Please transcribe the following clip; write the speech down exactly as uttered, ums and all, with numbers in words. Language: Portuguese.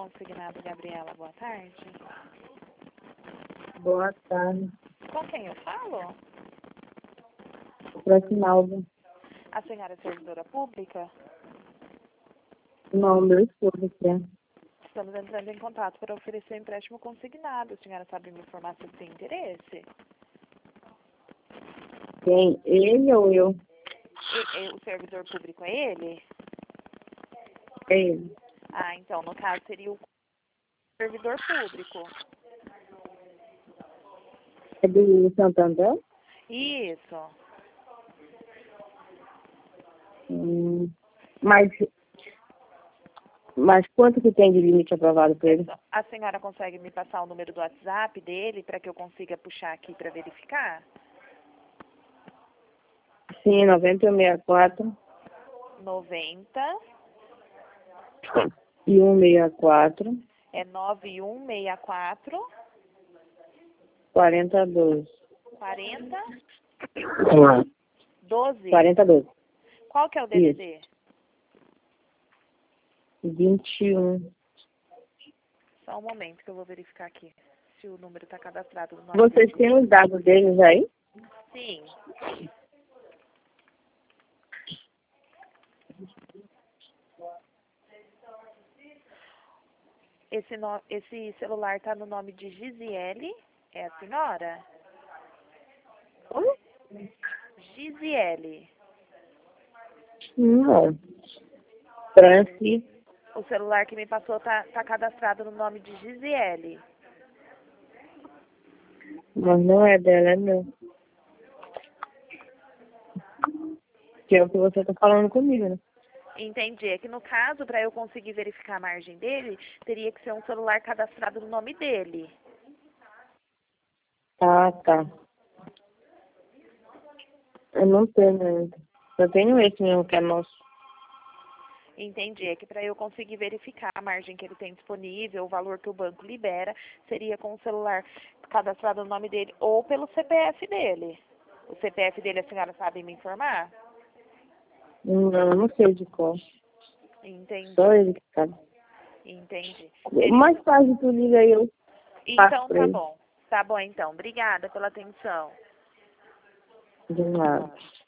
Consignado Gabriela, boa tarde. Boa tarde. Com quem eu falo? Proxinaldo. A senhora é servidora pública? Não, meu esposo que é. Estamos entrando em contato para oferecer um empréstimo consignado. A senhora sabe me informar se tem interesse? Quem? Ele ou eu? E, e, o servidor público é ele? É ele. Ah, então, no caso seria o servidor público. É do Santander? Isso. Hum, mas, mas quanto que tem de limite aprovado para ele? A senhora consegue me passar o número do WhatsApp dele para que eu consiga puxar aqui para verificar? Sim, noventa e um sessenta e quatro. noventa E um sessenta e quatro. é nove um seis quatro quarenta doze. quarenta doze. quarenta doze. Qual que é o D D D? vinte e um. Só um momento que eu vou verificar aqui se o número está cadastrado no nome Vocês dele. têm os dados deles aí? Sim. Esse, no, esse celular está no nome de Gisiele, é a senhora? Como? Gisiele. Não. Franci. O celular que me passou está tá cadastrado no nome de Gisiele. Mas não é dela, é meu. Que é o que você tá falando comigo, né? Entendi. É que no caso, para eu conseguir verificar a margem dele, teria que ser um celular cadastrado no nome dele. Ah, tá. Eu não tenho ainda. Eu tenho esse mesmo que é nosso. Entendi. É que para eu conseguir verificar a margem que ele tem disponível, o valor que o banco libera, seria com o celular cadastrado no nome dele ou pelo C P F dele. O C P F dele a senhora sabe me informar? Não, eu não sei de qual. Entendi. Só ele que sabe. Entendi. Mais tarde tu liga aí, eu passo Então pra tá ele. bom. Tá bom então. Obrigada pela atenção. De nada.